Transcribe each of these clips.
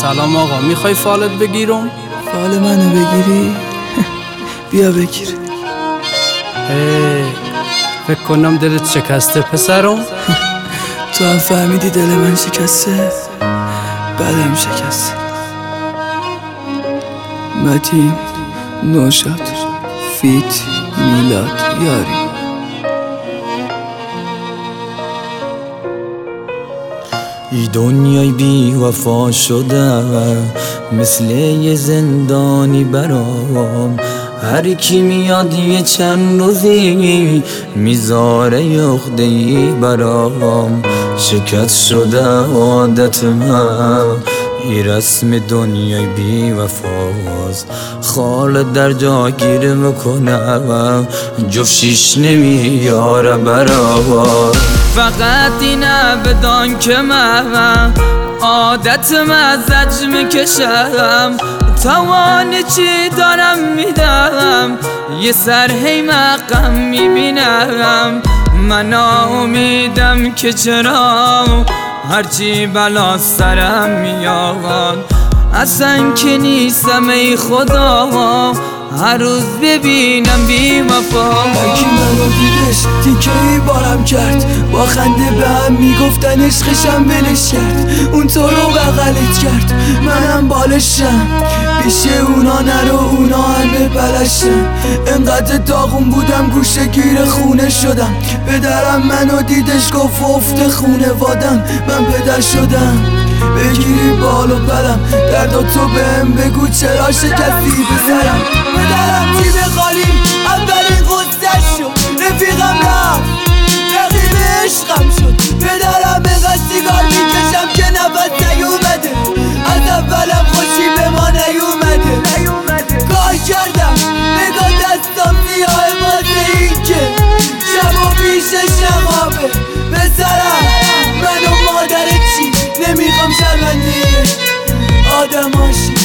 سلام آقا، میخوای فالت بگیرم؟ فال منو بگیری؟ بیا بگیر. فکر کنم دلت شکسته پسرم. تو هم فهمیدی دل من شکسته؟ بدم شکسته. متین نوشاد فیت میلاد یاری. ای دنیای بی وفا شده مثل یه زندانی برام، هر کی میاد یه چند روزی میذاره یخده‌ای برام. شکست شده عادت من، ای رسم دنیای بی وفاست، خال در جا گیر میکنم جفشیش نمیاره برام. فقط اینه بدان که من عادت مزج میکشم، توان چی دارم میدم یه سر هی مقام میبینم. من امیدم که چرا هرچی بلا سرم میاد، اصلا که نیستم ای خدا هر روز ببینم بی وفا. هرکی منو دیدش تیکه‌ای بارم کرد، با خنده به هم میگفتن عشقشم ولش کرد. اون تو رو بغلت کرد منم بالشم، پیش اونا نرو اونا همه بلشم. انقدر داغون بودم گوشه گیر خونه شدم، پدرم منو دیدش گفت افت خونه وادم. من پدر شدم بگیری بال و پرم، دردا تو بهم بگو چرا شکستی بسرم. پدرم تیم خالی اولین غصه‌ش شد، رفیقم رفت رقیب عشقم شد. پدرم اینقدر سیگار میکشم که نفس نیومده، از اولم خوشی به ما نیومده. کار کردم نگاه دستم سیاه واسه این که شب و پیشش نخوابه. پسرم من و مادر چی نمیخوام شرمنده آدماشی.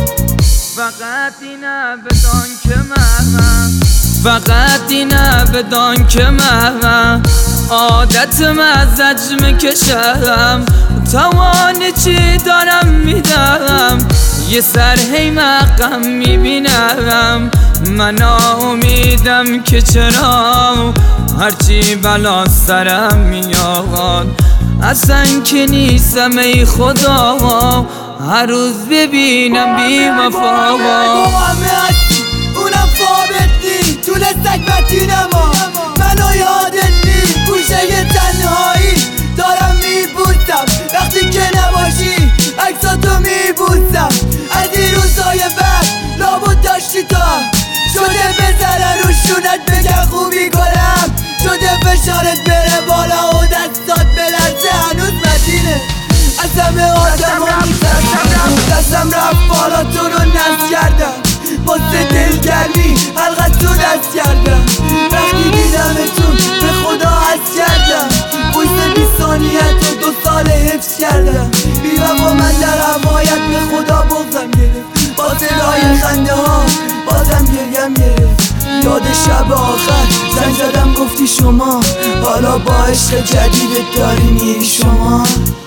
فقط اینه بدان که من، فقط اینه بدان که من عادت مزج میکشم، توان چی دارم میدم یه سر هی مقام میبینم. من امیدم که چرا هرچی بلا سرم میاد، اصلا که نیستم ای خدا هر روز ببینم بی وفا. همه هستی اونم فابت نی، طول سگ متینما منو یادت نی. گوشه ی تنهایی دارم میبوسم، وقتی که نباشی عکساتو میبوسم. از این روزای بعد لابد داشتی تا شده بزنن رو شونت بگن خوبی کنم، شده فشارت بره بالا و دستات بلرزه هنوز متینه. از همه آدم ها میترسم، دستم رفت بالا تو رو نست کردم، واسه دلگرمی حلقت تو دست کردم. وقتی دیدمتون به خدا حس کردم، بویس 20 ثانیت و 2 سال حفظ کردم. بی وفا من در حمایت به خدا بغضم گرفت، با صدای خنده ها بازم گریم گرفت. یاد شب آخر زنگ زدم گفتی شما، حالا با عشق جدیدت داری میری شما.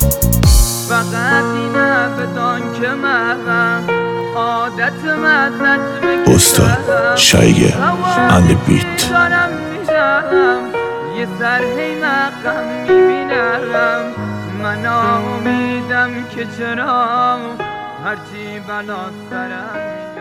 فقط اینه بدان که من عادت مزج میکشم، استاد شایگه and the beat. دارم میدم یه سر هی مقام میبینم. من امیدم که چرا هرچی بلا سرم